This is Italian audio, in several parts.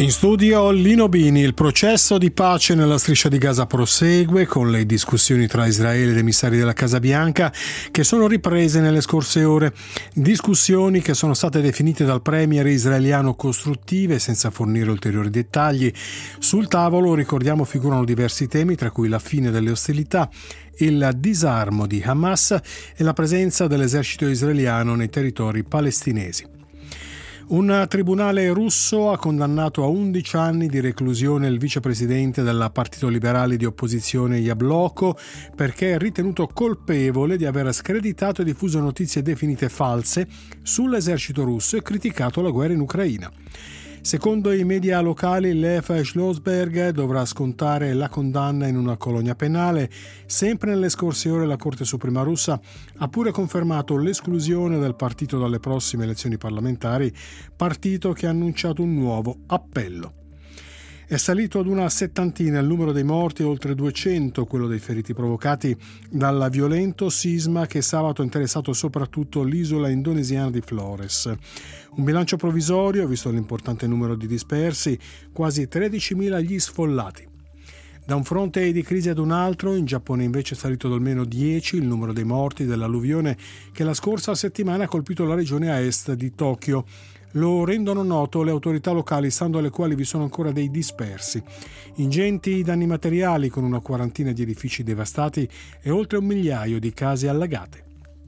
In studio Lino Bini. Il processo di pace nella striscia di Gaza prosegue con le discussioni tra Israele ed emissari della Casa Bianca che sono riprese nelle scorse ore. Discussioni che sono state definite dal premier israeliano costruttive senza fornire ulteriori dettagli. Sul tavolo, ricordiamo, figurano diversi temi, tra cui la fine delle ostilità, il disarmo di Hamas e la presenza dell'esercito israeliano nei territori palestinesi. Un tribunale russo ha condannato a 11 anni di reclusione il vicepresidente del Partito Liberale di opposizione Jabloko perché è ritenuto colpevole di aver screditato e diffuso notizie definite false sull'esercito russo e criticato la guerra in Ucraina. Secondo i media locali, Lev Schlossberg dovrà scontare la condanna in una colonia penale. Sempre nelle scorse ore la Corte Suprema russa ha pure confermato l'esclusione del partito dalle prossime elezioni parlamentari, partito che ha annunciato un nuovo appello. È salito ad una settantina il numero dei morti, oltre 200 quello dei feriti provocati dal violento sisma che sabato ha interessato soprattutto l'isola indonesiana di Flores. Un bilancio provvisorio, visto l'importante numero di dispersi, quasi 13.000 gli sfollati. Da un fronte di crisi ad un altro, in Giappone invece è salito ad almeno 10 il numero dei morti dell'alluvione che la scorsa settimana ha colpito la regione a est di Tokyo. Lo rendono noto le autorità locali, stando alle quali vi sono ancora dei dispersi. Ingenti danni materiali, con una quarantina di edifici devastati e oltre 1 migliaio di case allagate.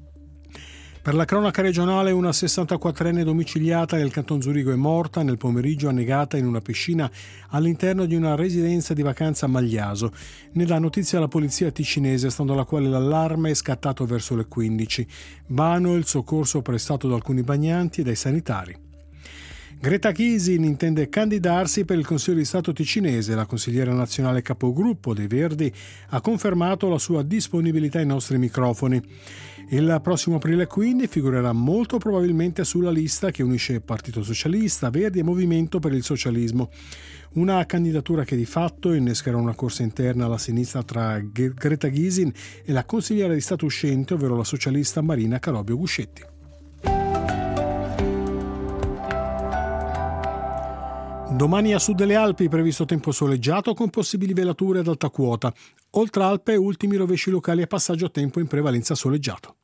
Per la cronaca regionale, una 64enne domiciliata nel Canton Zurigo è morta nel pomeriggio annegata in una piscina all'interno di una residenza di vacanza a Magliaso. Ne dà notizia la polizia ticinese, stando alla quale l'allarme è scattato verso le 15. Vano il soccorso prestato da alcuni bagnanti e dai sanitari. Greta Gysin intende candidarsi per il Consiglio di Stato ticinese. La consigliera nazionale capogruppo dei Verdi ha confermato la sua disponibilità ai nostri microfoni. Il prossimo aprile quindi figurerà molto probabilmente sulla lista che unisce Partito Socialista, Verdi e Movimento per il Socialismo. Una candidatura che di fatto innescherà una corsa interna alla sinistra tra Greta Gysin e la consigliera di Stato uscente, ovvero la socialista Marina Carobio Guscetti. Domani a sud delle Alpi previsto tempo soleggiato con possibili velature ad alta quota. Oltre Alpe ultimi rovesci locali a passaggio a tempo in prevalenza soleggiato.